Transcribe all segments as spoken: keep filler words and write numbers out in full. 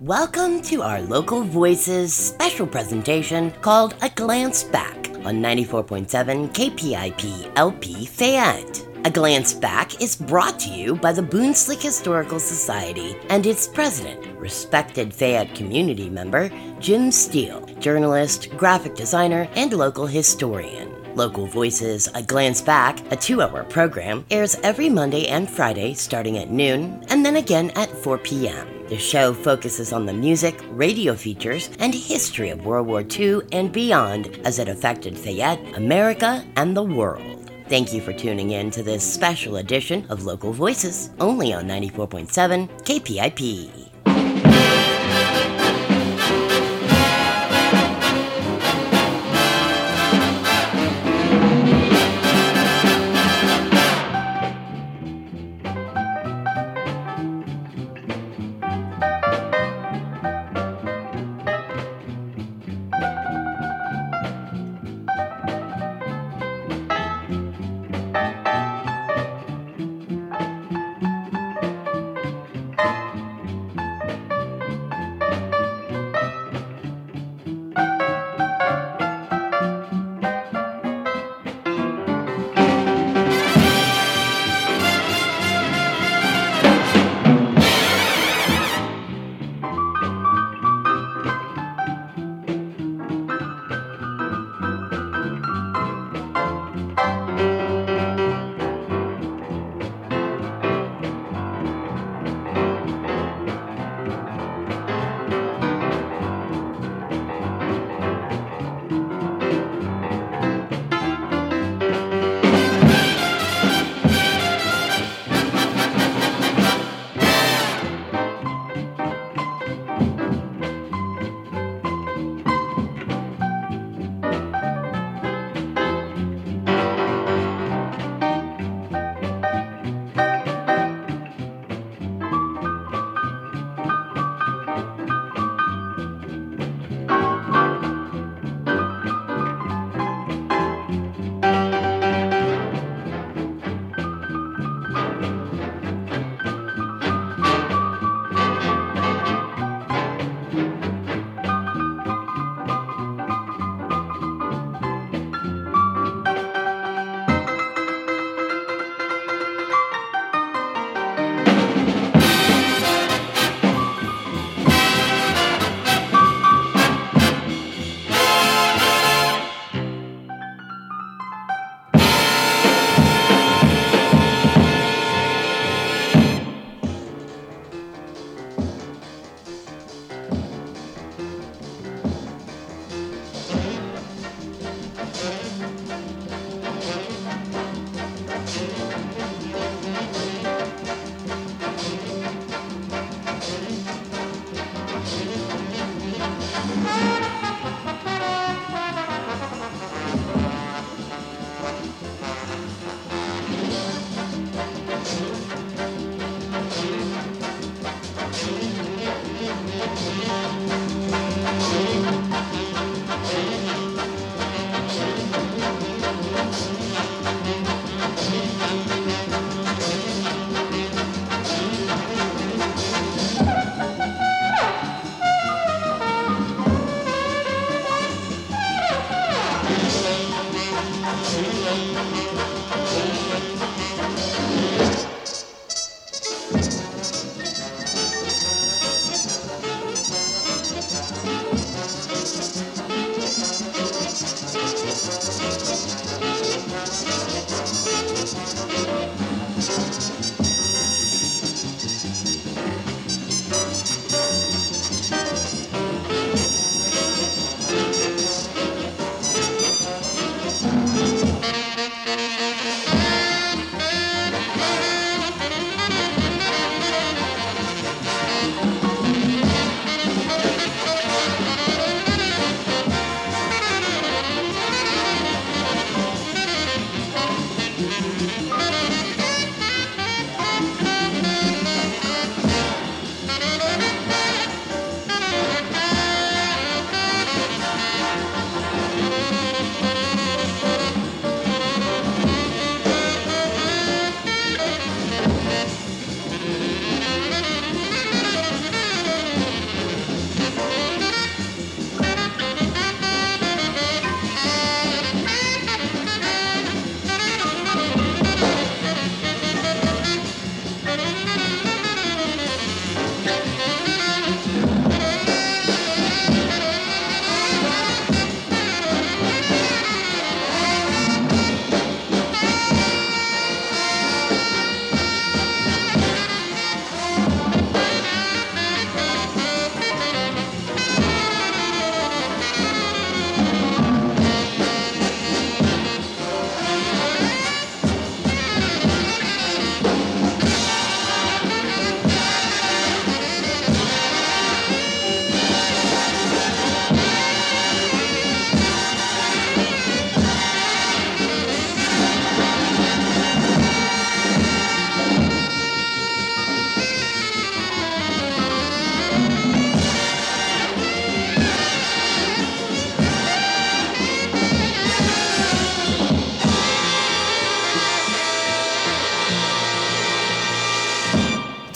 Welcome to our Local Voices special presentation called A Glance Back on ninety-four point seven K P I P L P Fayette. A Glance Back is brought to you by the Boonslick Historical Society and its president, respected Fayette community member Jim Steele, journalist, graphic designer, and local historian. Local Voices A Glance Back, a two-hour program, airs every Monday and Friday starting at noon and then again at four p.m. The show focuses on the music, radio features, and history of World War Two and beyond as it affected Fayette, America, and the world. Thank you for tuning in to this special edition of Local Voices, only on ninety-four point seven K P I P.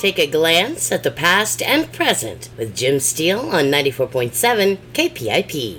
Take a glance at the past and present with Jim Steele on ninety-four point seven K P I P.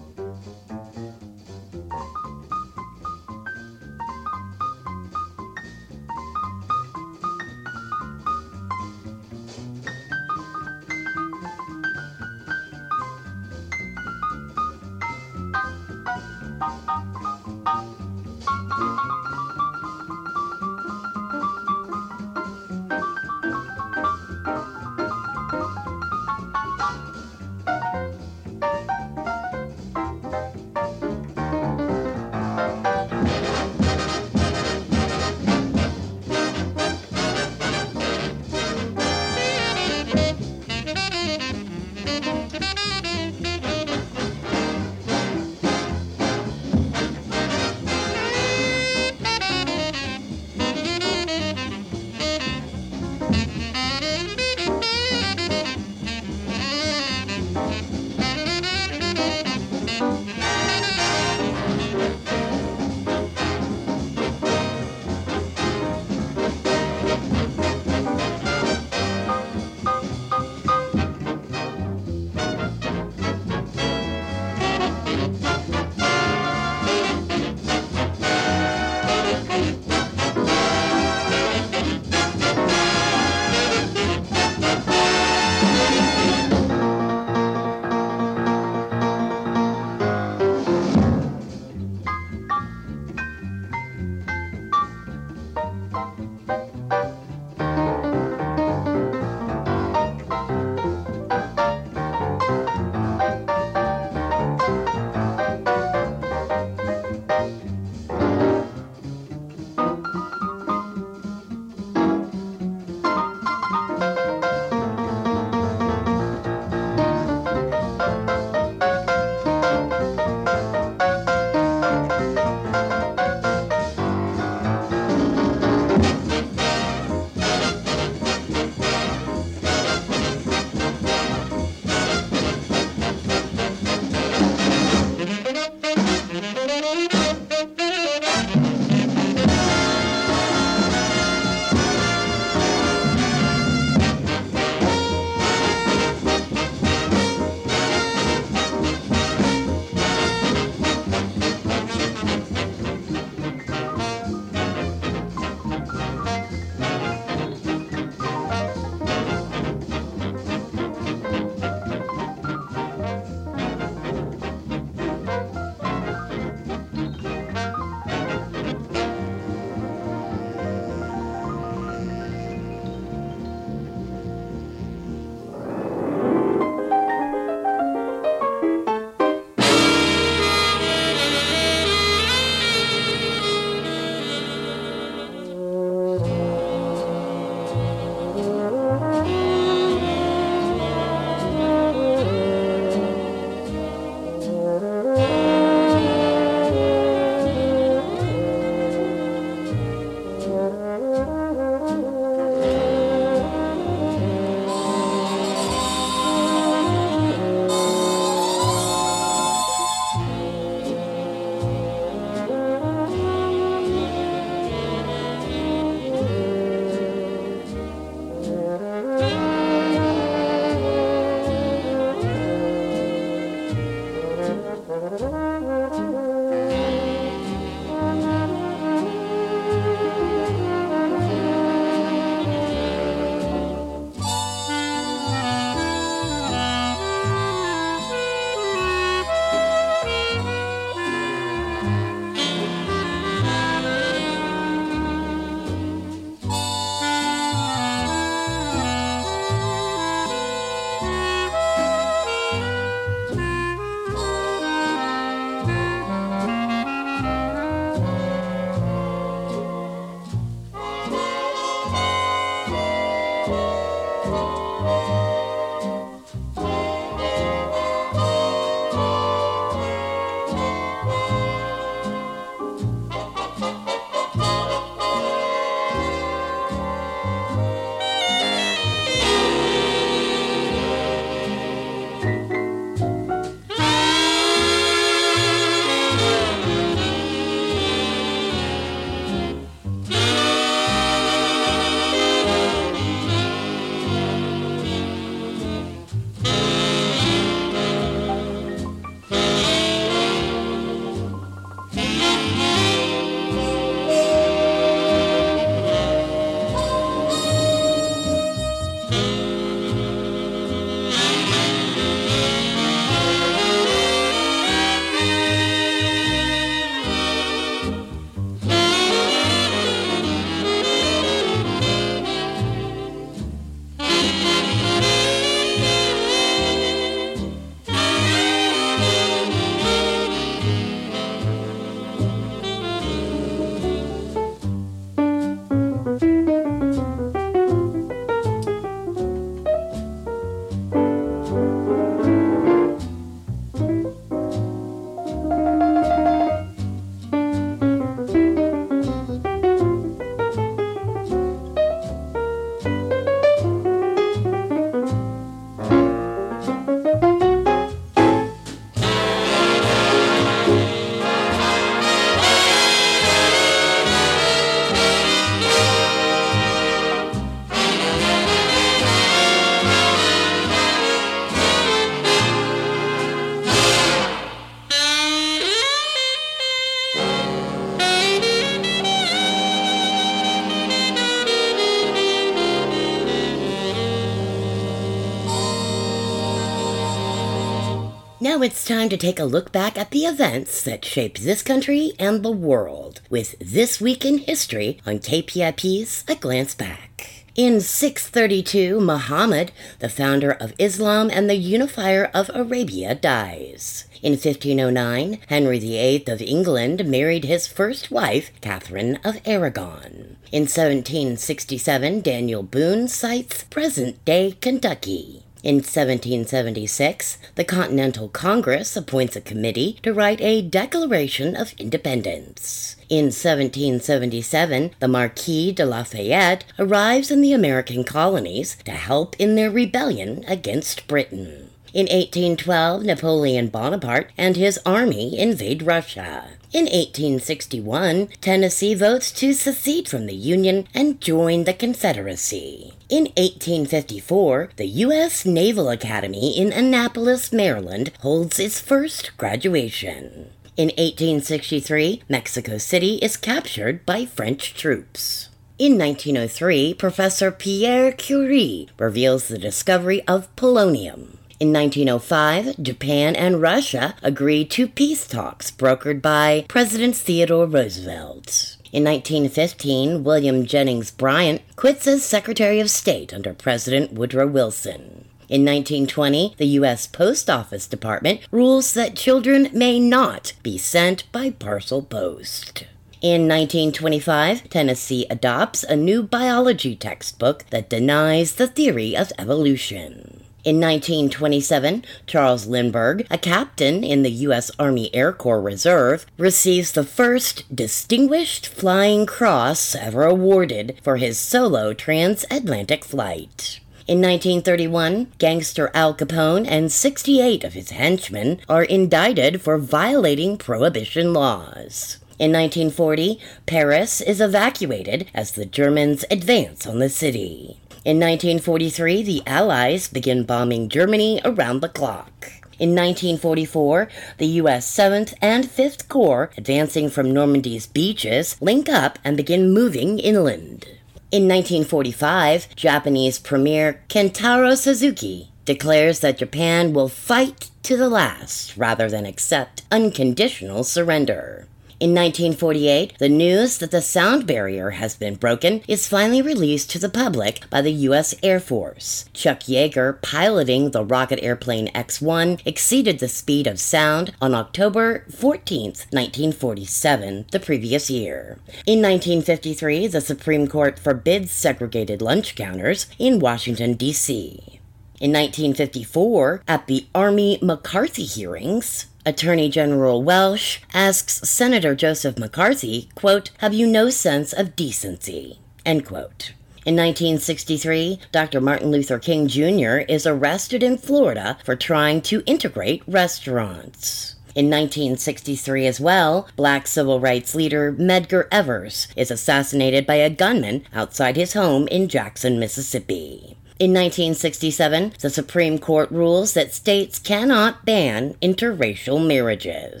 Now it's time to take a look back at the events that shaped this country and the world with This Week in History on K P I P's A Glance Back. In six thirty-two, Muhammad, the founder of Islam and the unifier of Arabia, dies. In fifteen oh nine, Henry the Eighth of England married his first wife, Catherine of Aragon. In seventeen sixty-seven, Daniel Boone sights present-day Kentucky. In seventeen seventy-six, the Continental Congress appoints a committee to write a Declaration of Independence. In seventeen seventy-seven, the Marquis de Lafayette arrives in the American colonies to help in their rebellion against Britain. In eighteen twelve, Napoleon Bonaparte and his army invade Russia. In eighteen sixty-one, Tennessee votes to secede from the Union and join the Confederacy. In eighteen fifty-four, the U S Naval Academy in Annapolis, Maryland, holds its first graduation. In eighteen sixty-three, Mexico City is captured by French troops. In nineteen oh three, Professor Pierre Curie reveals the discovery of polonium. In nineteen oh five, Japan and Russia agreed to peace talks brokered by President Theodore Roosevelt. In nineteen fifteen, William Jennings Bryan quits as Secretary of State under President Woodrow Wilson. In nineteen twenty, the U S Post Office Department rules that children may not be sent by parcel post. In nineteen twenty-five, Tennessee adopts a new biology textbook that denies the theory of evolution. In nineteen twenty-seven, Charles Lindbergh, a captain in the U S Army Air Corps Reserve, receives the first Distinguished Flying Cross ever awarded for his solo transatlantic flight. In nineteen thirty-one, gangster Al Capone and sixty-eight of his henchmen are indicted for violating prohibition laws. In nineteen forty, Paris is evacuated as the Germans advance on the city. In nineteen forty-three, the Allies begin bombing Germany around the clock. In nineteen forty-four, the U S seventh and fifth Corps, advancing from Normandy's beaches, link up and begin moving inland. In nineteen forty-five, Japanese Premier Kentaro Suzuki declares that Japan will fight to the last rather than accept unconditional surrender. In nineteen forty-eight, the news that the sound barrier has been broken is finally released to the public by the U S Air Force. Chuck Yeager, piloting the rocket airplane X one, exceeded the speed of sound on October fourteenth, nineteen forty-seven, the previous year. In nineteen fifty-three, the Supreme Court forbids segregated lunch counters in Washington, D C In nineteen fifty-four, at the Army McCarthy hearings, Attorney General Welsh asks Senator Joseph McCarthy, quote, "Have you no sense of decency?" End quote. In nineteen sixty-three, Doctor Martin Luther King Junior is arrested in Florida for trying to integrate restaurants. In nineteen sixty-three as well, black civil rights leader Medgar Evers is assassinated by a gunman outside his home in Jackson, Mississippi. In nineteen sixty-seven, the Supreme Court rules that states cannot ban interracial marriages.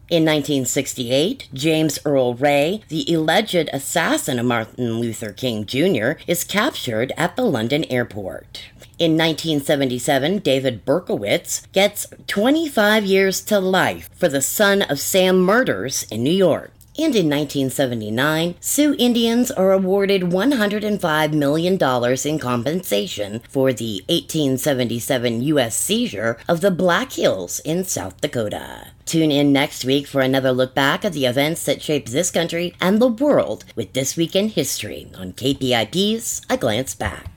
In nineteen sixty-eight, James Earl Ray, the alleged assassin of Martin Luther King Junior, is captured at the London airport. In nineteen seventy-seven, David Berkowitz gets twenty-five years to life for the Son of Sam murders in New York. And in nineteen seventy-nine, Sioux Indians are awarded one hundred five million dollars in compensation for the eighteen seventy-seven U S seizure of the Black Hills in South Dakota. Tune in next week for another look back at the events that shaped this country and the world with This Week in History on K P I P's A Glance Back.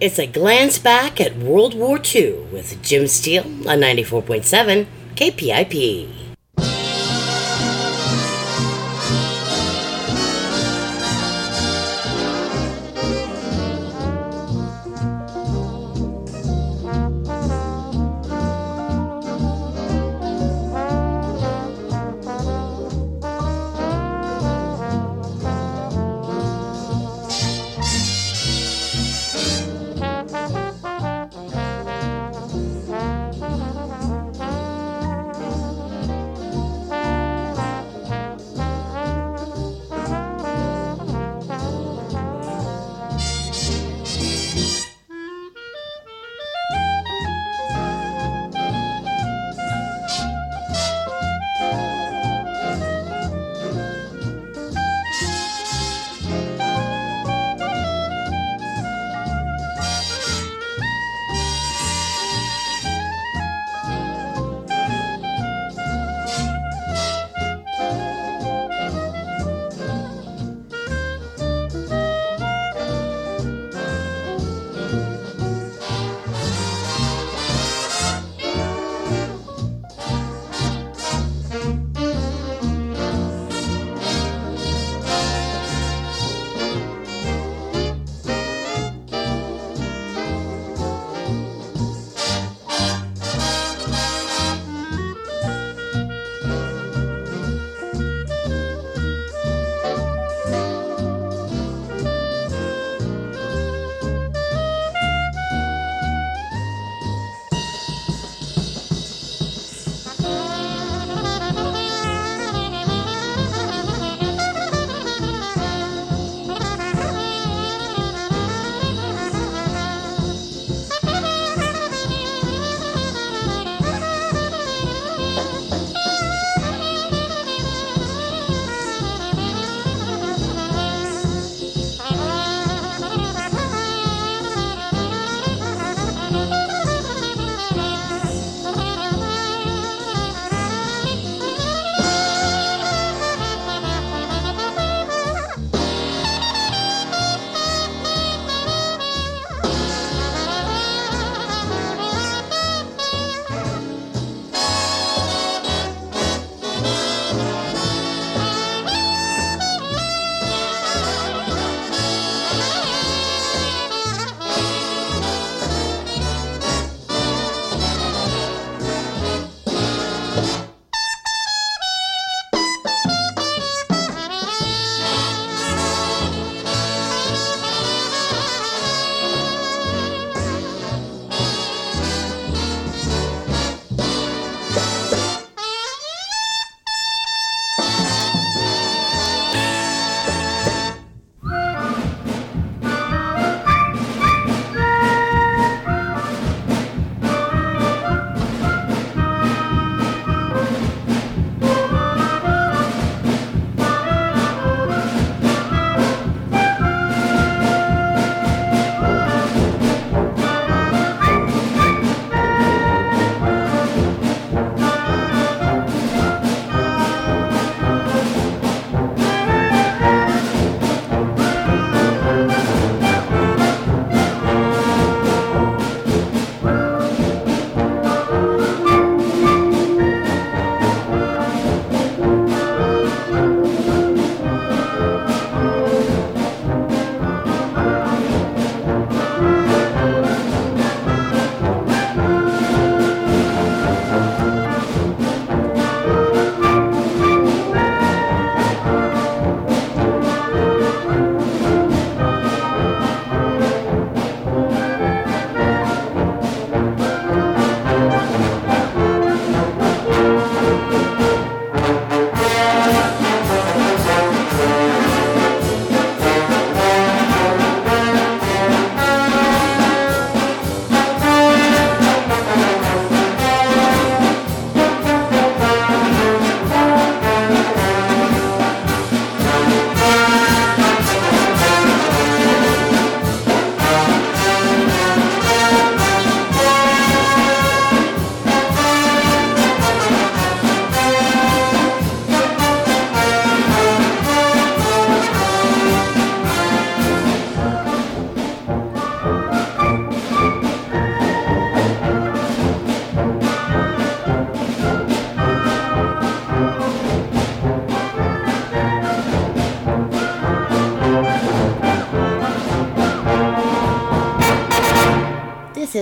It's a glance back at World War Two with Jim Steele on ninety-four point seven K P I P.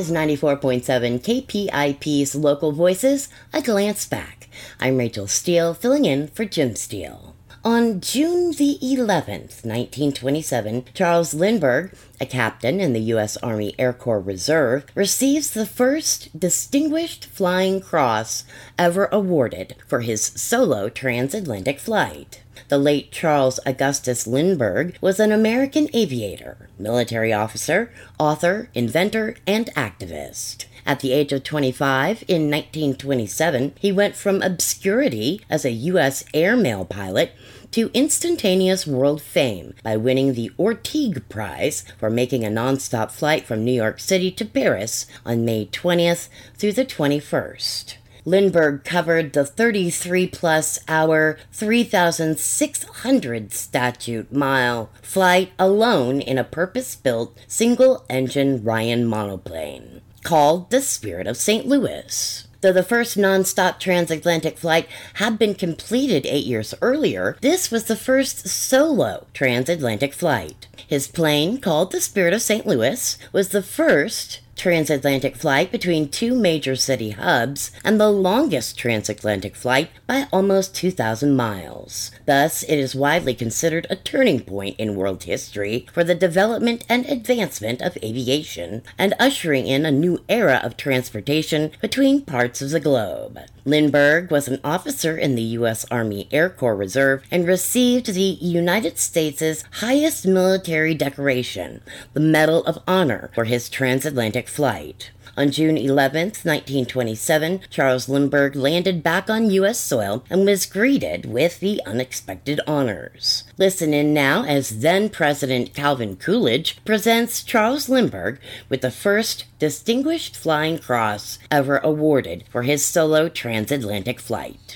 is ninety-four point seven K P I P's Local Voices, A Glance Back. I'm Rachel Steele, filling in for Jim Steele. On June the eleventh, nineteen twenty-seven, Charles Lindbergh, a captain in the U S Army Air Corps Reserve, receives the first Distinguished Flying Cross ever awarded for his solo transatlantic flight. The late Charles Augustus Lindbergh was an American aviator, military officer, author, inventor, and activist. At the age of twenty-five, in nineteen twenty-seven, he went from obscurity as a U S airmail pilot to instantaneous world fame by winning the Orteig Prize for making a nonstop flight from New York City to Paris on May twentieth through the twenty-first. Lindbergh covered the thirty-three plus hour, three thousand six hundred statute mile flight alone in a purpose-built single-engine Ryan monoplane, called the Spirit of Saint Louis. Though the first non-stop transatlantic flight had been completed eight years earlier, this was the first solo transatlantic flight. His plane, called the Spirit of Saint Louis, was the first transatlantic flight between two major city hubs and the longest transatlantic flight by almost two thousand miles. Thus, it is widely considered a turning point in world history for the development and advancement of aviation and ushering in a new era of transportation between parts of the globe. Lindbergh was an officer in the U S Army Air Corps Reserve and received the United States' highest military decoration, the Medal of Honor, for his transatlantic flight. On June eleventh, nineteen twenty-seven, Charles Lindbergh landed back on U S soil and was greeted with the unexpected honors. Listen in now as then-President Calvin Coolidge presents Charles Lindbergh with the first Distinguished Flying Cross ever awarded for his solo transatlantic flight.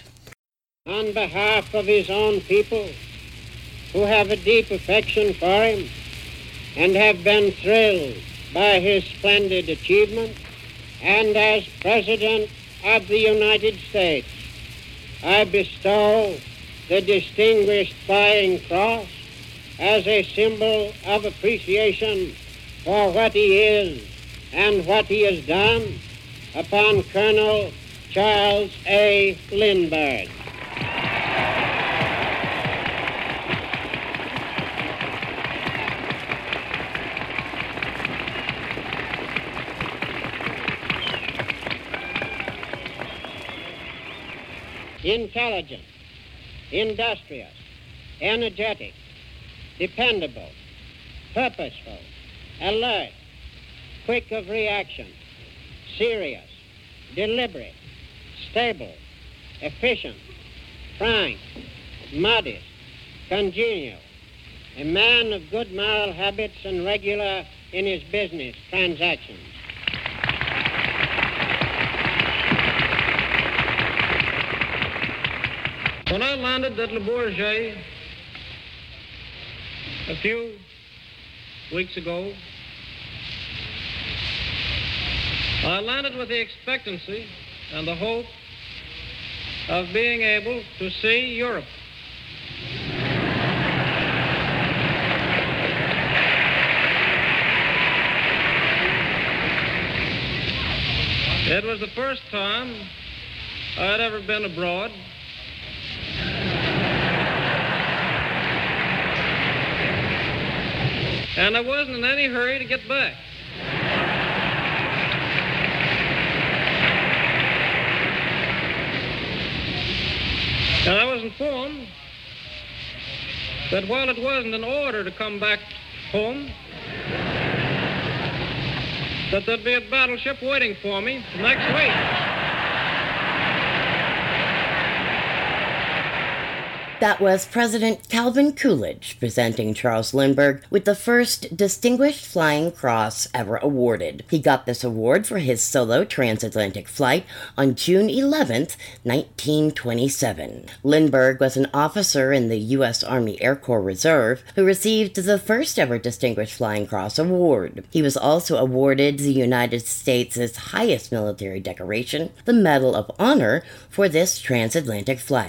On behalf of his own people, who have a deep affection for him and have been thrilled by his splendid achievement, and as President of the United States, I bestow the Distinguished Flying Cross as a symbol of appreciation for what he is and what he has done upon Colonel Charles A. Lindbergh. Intelligent, industrious, energetic, dependable, purposeful, alert, quick of reaction, serious, deliberate, stable, efficient, frank, modest, congenial, a man of good moral habits and regular in his business transactions. When I landed at Le Bourget a few weeks ago, I landed with the expectancy and the hope of being able to see Europe. It was the first time I had ever been abroad. And I wasn't in any hurry to get back. And I was informed that while it wasn't an order to come back home, that there'd be a battleship waiting for me next week. That was President Calvin Coolidge presenting Charles Lindbergh with the first Distinguished Flying Cross ever awarded. He got this award for his solo transatlantic flight on June eleventh, nineteen twenty-seven. Lindbergh was an officer in the U S Army Air Corps Reserve who received the first ever Distinguished Flying Cross award. He was also awarded the United States' highest military decoration, the Medal of Honor, for this transatlantic flight.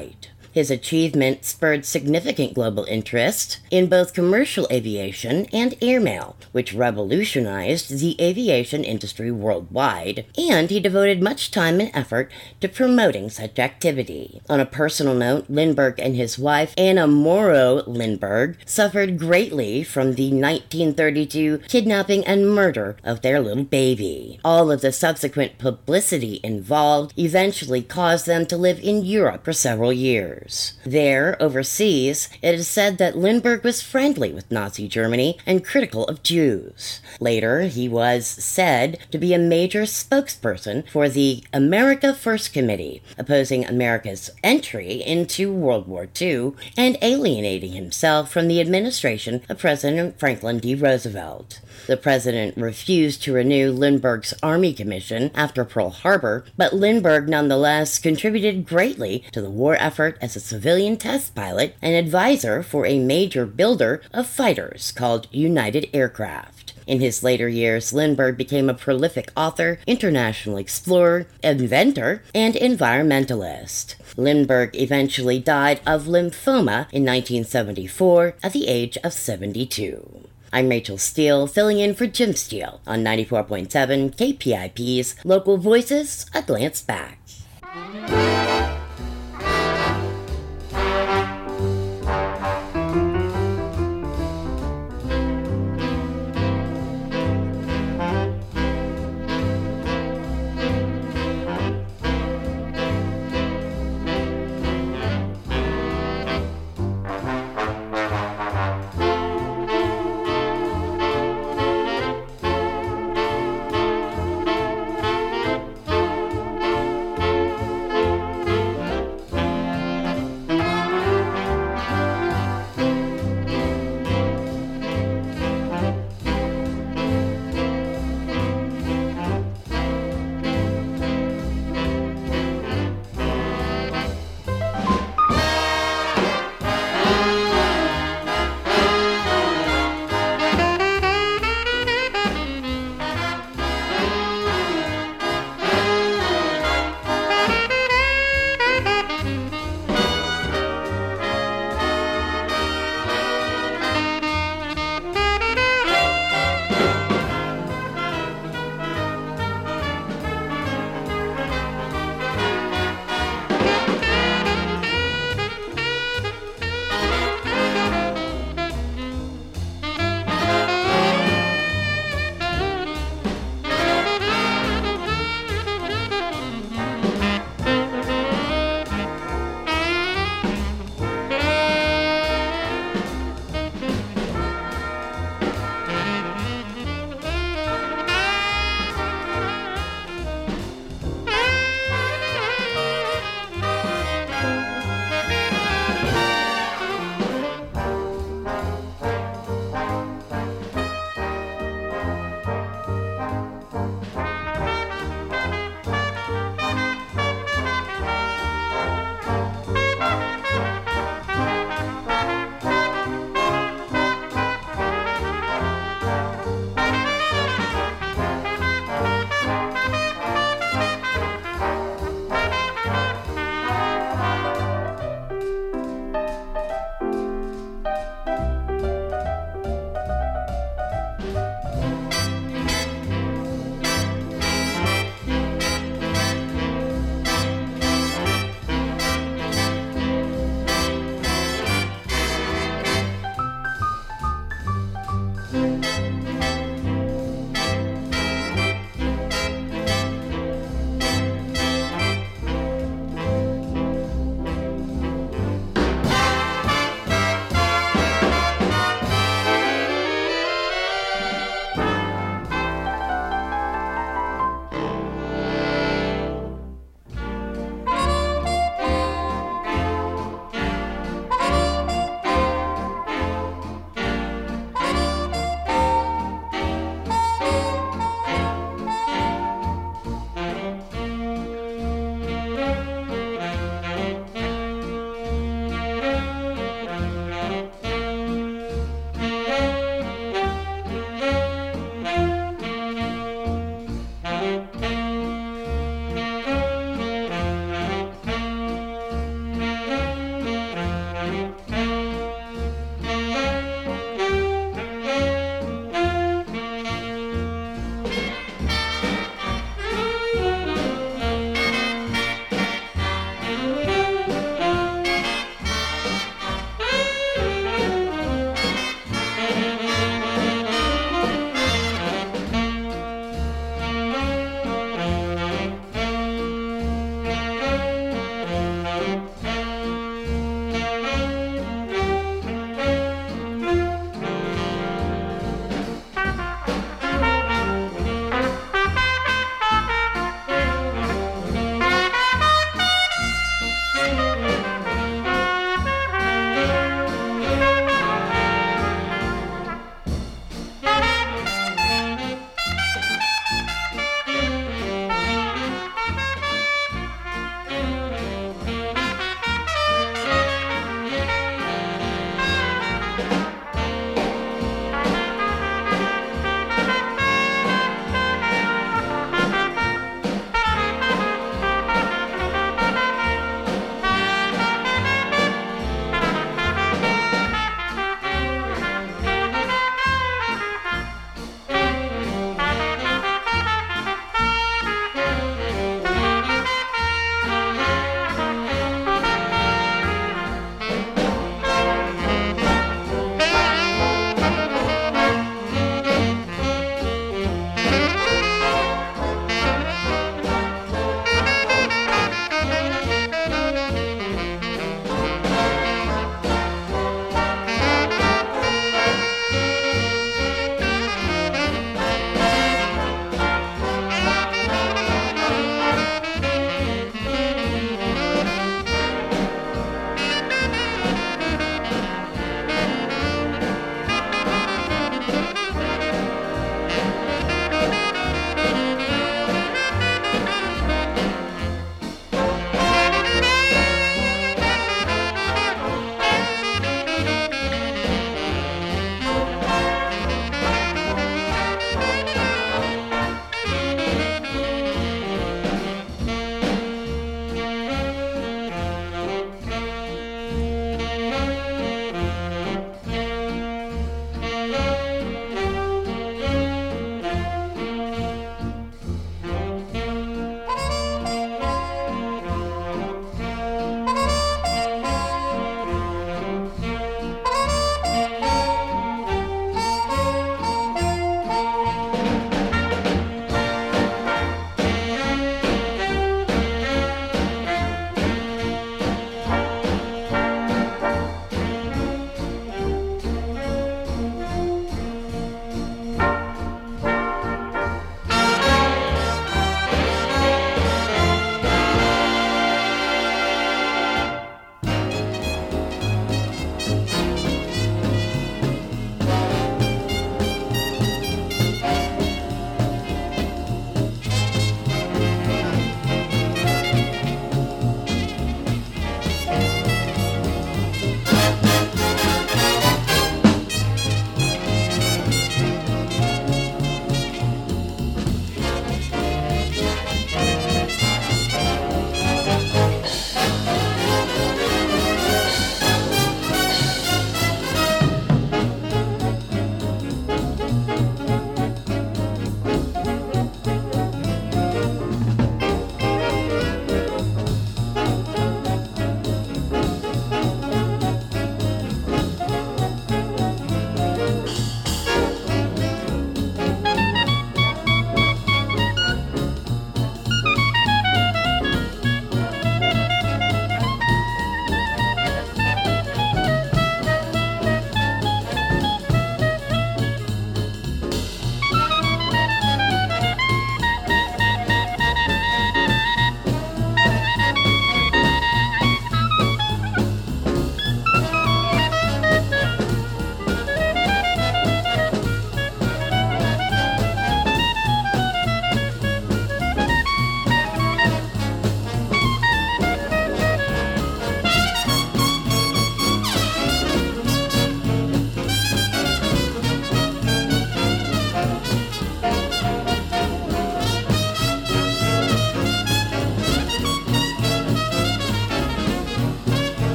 His achievement spurred significant global interest in both commercial aviation and airmail, which revolutionized the aviation industry worldwide, and he devoted much time and effort to promoting such activity. On a personal note, Lindbergh and his wife, Anna Morrow Lindbergh, suffered greatly from the nineteen thirty-two kidnapping and murder of their little baby. All of the subsequent publicity involved eventually caused them to live in Europe for several years. There, overseas, it is said that Lindbergh was friendly with Nazi Germany and critical of Jews. Later, he was said to be a major spokesperson for the America First Committee, opposing America's entry into World War Two and alienating himself from the administration of President Franklin D. Roosevelt. The president refused to renew Lindbergh's Army Commission after Pearl Harbor, but Lindbergh nonetheless contributed greatly to the war effort as a civilian test pilot and advisor for a major builder of fighters called United Aircraft. In his later years, Lindbergh became a prolific author, international explorer, inventor, and environmentalist. Lindbergh eventually died of lymphoma in nineteen seventy-four at the age of seventy-two. I'm Rachel Steele, filling in for Jim Steele on ninety-four point seven K P I P's Local Voices, A Glance Back.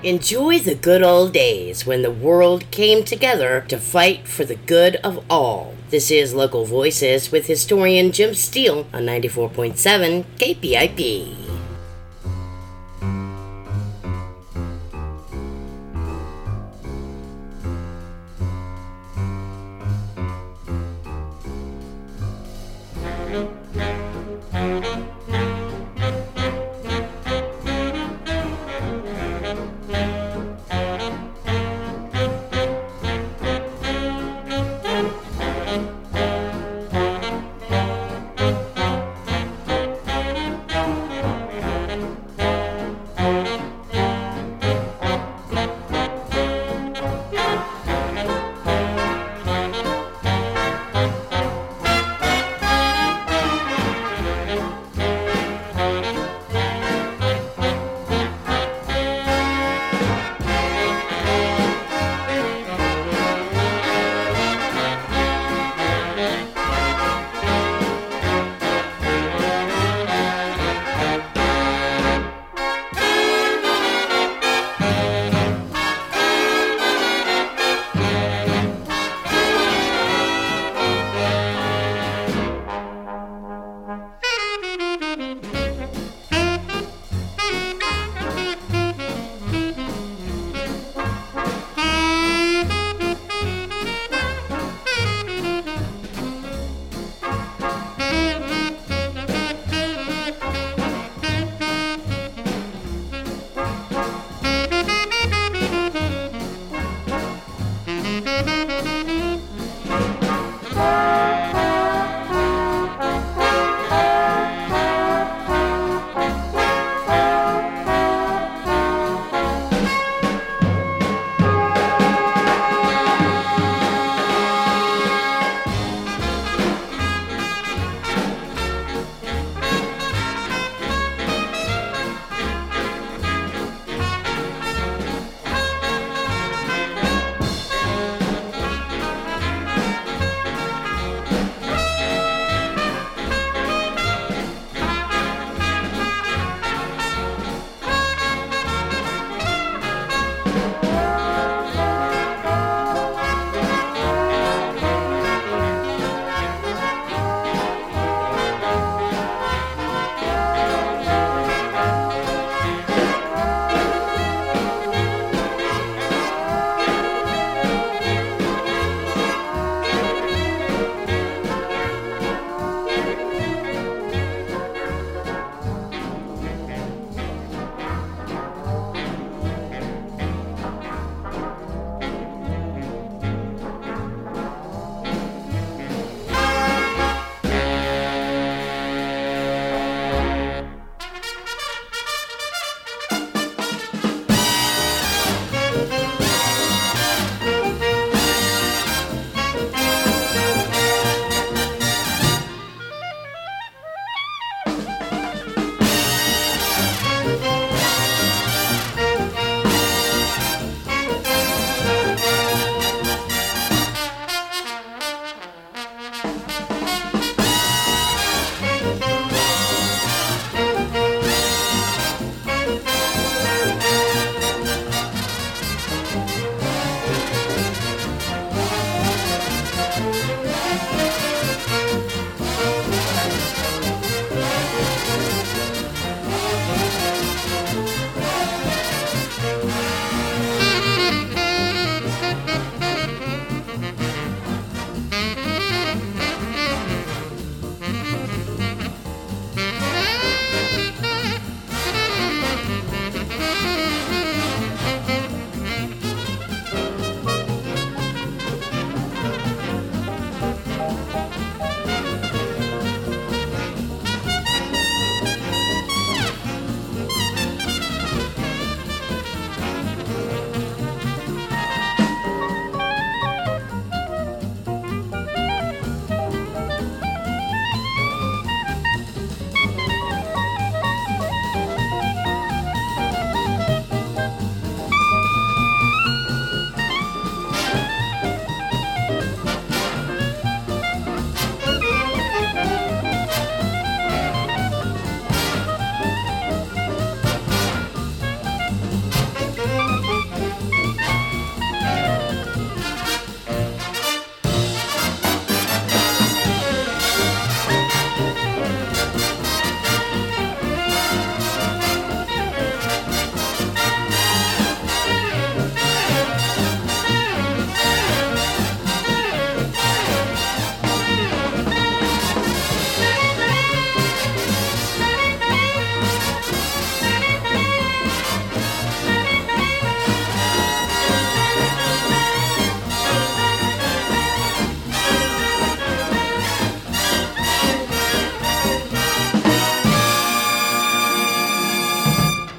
Enjoy the good old days when the world came together to fight for the good of all. This is Local Voices with historian Jim Steele on ninety-four point seven K P I P.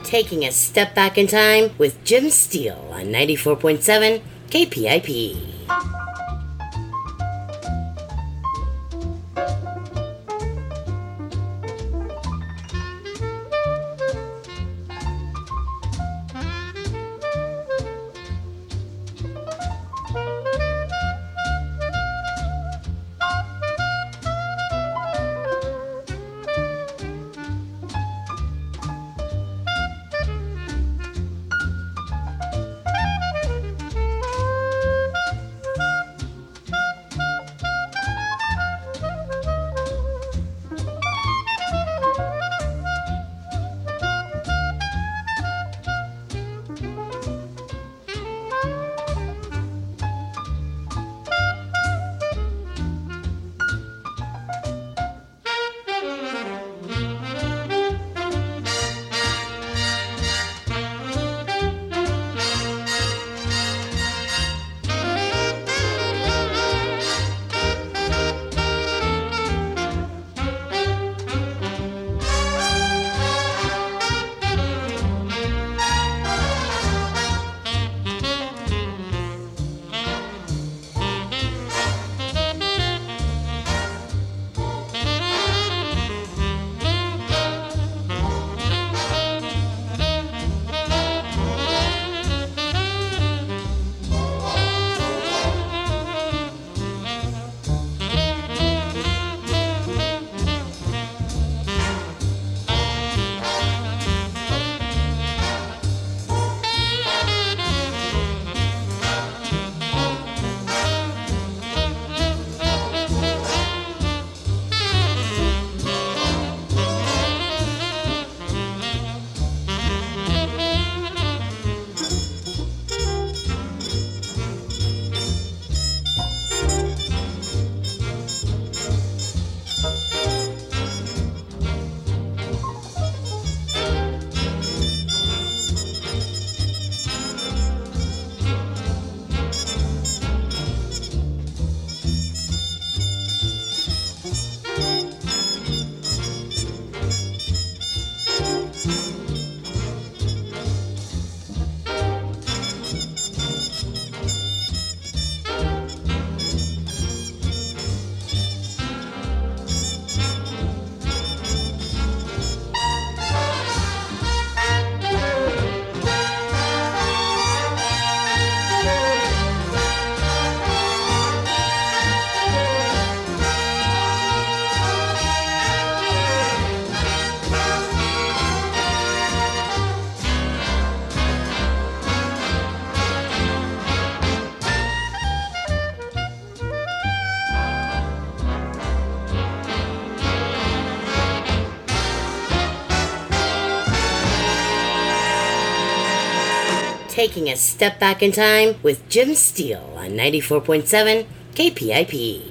Taking a step back in time with Jim Steele on ninety-four point seven K P I P. Taking a step back in time with Jim Steele on ninety-four point seven K P I P.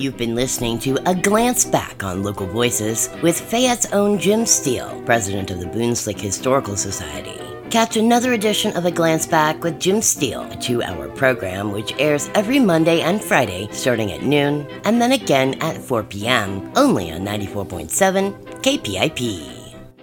You've been listening to A Glance Back on Local Voices with Fayette's own Jim Steele, president of the Boonslick Historical Society. Catch another edition of A Glance Back with Jim Steele, a two-hour program which airs every Monday and Friday starting at noon, and then again at four p.m., only on ninety-four point seven K P I P.